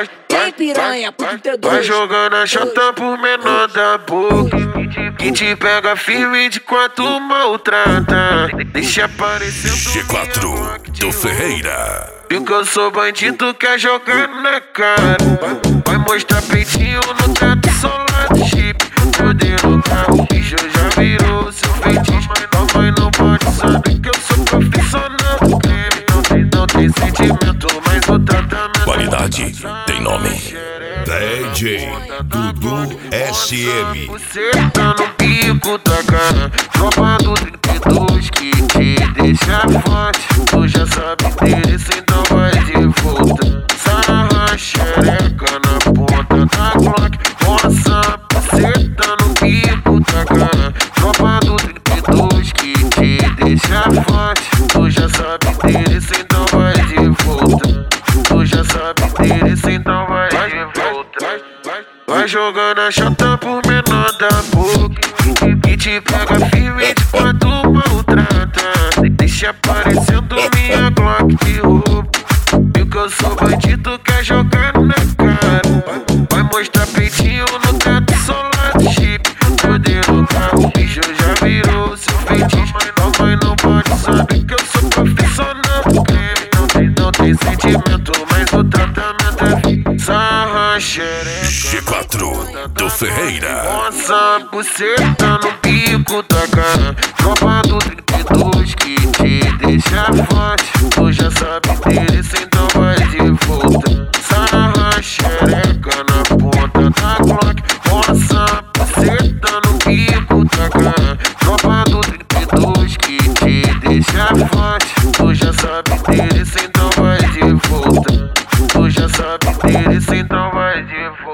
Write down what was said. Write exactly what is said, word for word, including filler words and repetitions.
Tem piranha por trinta e dois. Vai jogando a chata por menor da boca, que te pega firme de quatro maltrata. Deixa aparecendo G quatro do Ferreira. Porque eu sou bandido, quer jogar na cara. Vai mostrar peitinho no teto solar do chip. Poder no carro, o bicho já virou seu feitiço. Mas mãe não pode saber que eu sou profissional do creme. Não tem, não tem sentimento, mas o tratamento. Qualidade tem nome. D J Dudu S M. Você tá no bico da cara, tropa do trinta e dois que te deixa forte. Tu já sabe endereço, então vai de volta. Sarra xereca na ponta da Glock. Nossa, você tá no bico da cara, tropa do trinta e dois que te deixa forte. Tu já sabe endereço, então vai de volta. Tu já sabe endereço, então vai de volta. Vai jogando a chata por menor da boca, que te pega firme de quatro maltrata. Deixa aparecendo minha Glock de roupa. Porque eu sou bandido, quer jogar na cara. Vai mostrar peitinho no teto solar do chip. Poder no carro, o bicho já virou seu feitiço. Mas mãe não pode saber que eu sou profissional do creme. Não tem, não tem sentimento, mas o tratamento é fim. Sarra xereca G quatro do Ferreira. nossa, você tá no bico da cara, tropa do trinta e dois que te deixa forte. Tu já sabe endereço, então vai de volta. Sarra xereca na ponta da Glock. Nossa, você tá no bico da cara, tropa do trinta e dois que te deixa forte. Tu já sabe endereço, então vai de volta. Tu já sabe endereço, então vai de volta.